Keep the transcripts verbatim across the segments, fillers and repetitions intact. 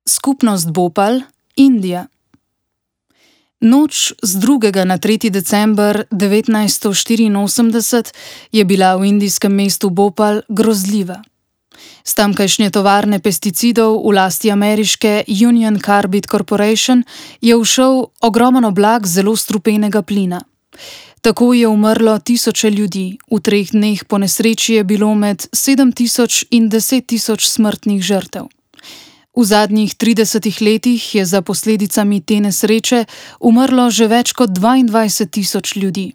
Skupnost Bhopal, Indija. Noč z drugega na tretji december devetnajststo štiriinosemdeset je bila v indijskem mestu Bhopal grozljiva. S tamkajšnje tovarne pesticidov v lasti ameriške Union Carbide Corporation je ušel ogromen oblak zelo strupenega plina. Tako je umrlo tisoče ljudi, v treh dneh po nesreči je bilo med sedem tisoč in deset tisoč smrtnih žrtev. V zadnjih tridesetih letih je za posledicami te nesreče umrlo že več kot dvaindvajset tisoč ljudi.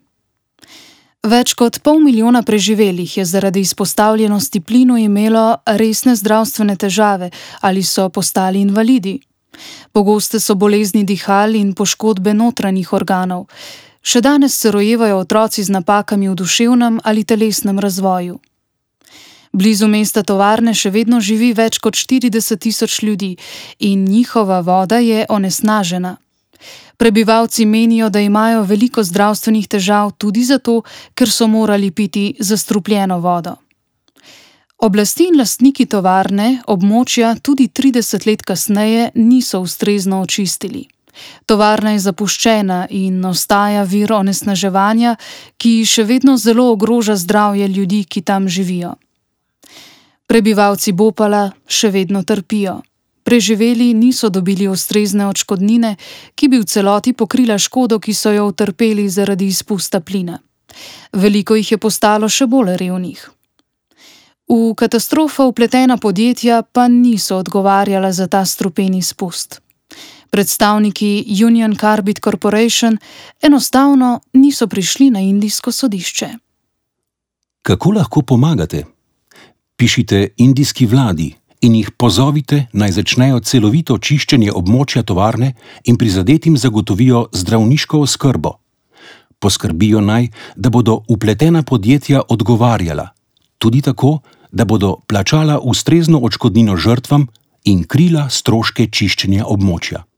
Več kot pol milijona preživelih je zaradi izpostavljenosti plinu imelo resne zdravstvene težave ali so postali invalidi. Pogoste so bolezni dihal in poškodbe notranjih organov. Še danes se rojevajo otroci z napakami v duševnem ali telesnem razvoju. Blizu mesta tovarne še vedno živi več kot štirideset tisoč ljudi in njihova voda je onesnažena. Prebivalci menijo, da imajo veliko zdravstvenih težav tudi zato, ker so morali piti zastrupljeno vodo. Oblasti in lastniki tovarne območja tudi trideset let kasneje niso ustrezno očistili. Tovarna je zapuščena in ostaja vir onesnaževanja, ki še vedno zelo ogroža zdravje ljudi, ki tam živijo. Prebivalci Bhopala še vedno trpijo. Preživeli niso dobili ustrezne odškodnine, ki bi v celoti pokrila škodo, ki so jo utrpeli zaradi izpusta plina. Veliko jih je postalo še bolj revnih. V katastrofo vpletena podjetja pa niso odgovarjala za ta strupeni izpust. Predstavniki Union Carbide Corporation enostavno niso prišli na indijsko sodišče. Kako lahko pomagate? Pišite indijski vladi in jih pozovite, naj začnejo celovito čiščenje območja tovarne in prizadetim zagotovijo zdravniško oskrbo. Poskrbijo naj, da bodo vpletena podjetja odgovarjala, tudi tako, da bodo plačala ustrezno odškodnino žrtvam in krila stroške čiščenja območja.